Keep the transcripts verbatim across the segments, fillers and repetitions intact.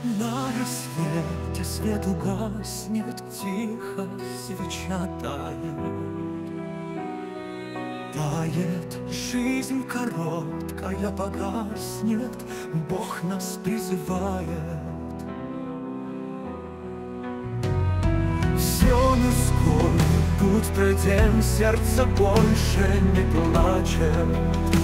На рассвете свет угаснет, тихо свеча тает. Тает жизнь короткая, погаснет, Бог нас призывает. Все на скорую путь пройдем, сердце больше не плачет.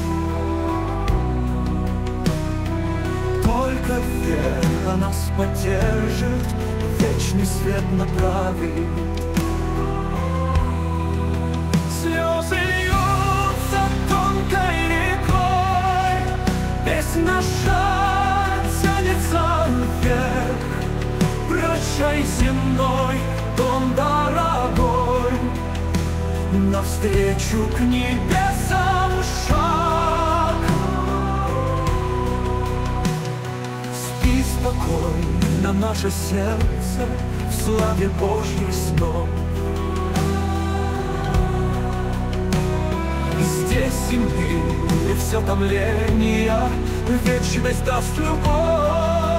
Только вера нас поддержит, вечный свет направит. Слезы льются тонкой рекой, песнь наша тянется вверх. Прощай, земной дом дорогой, навстречу к небесам шаг. Спи спокойно, наше сердце, в славе Божьих снов. Здесь и мы, и все томления, вечность даст любовь.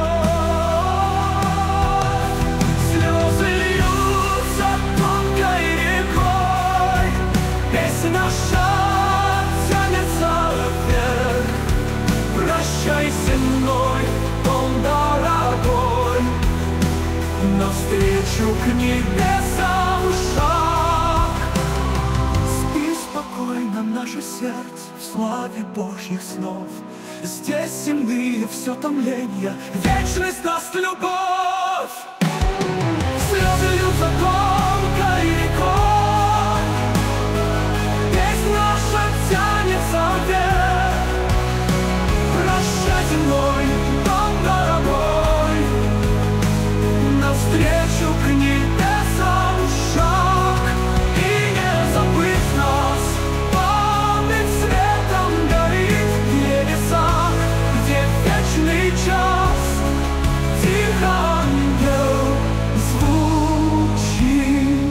Слезы льются тонкой рекой, песня наша тянется вверх. Прощай, земной дом дорогой, навстречу к небесам шаг. Спи спокойно, наше сердце, в славе Божьих снов. Здесь земные все томления, вечность даст любовь. Слезы льются тонкой рекой, песнь наша тянется вверх. Прощай, земной дом дорогой, навстречу к небесам шаг. И не забыть нас, память светом горит в небесах, где вечный час тихо ангел звучит.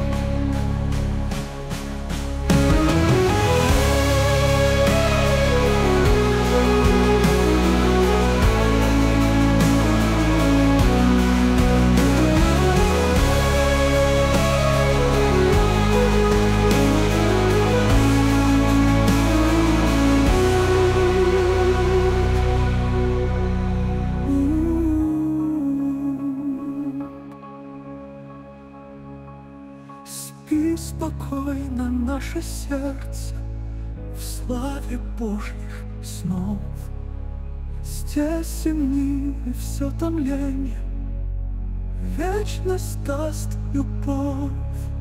Спи спокойно, наше сердце, в славе Божьих снов. Здесь земные все томления, вечность даст любовь.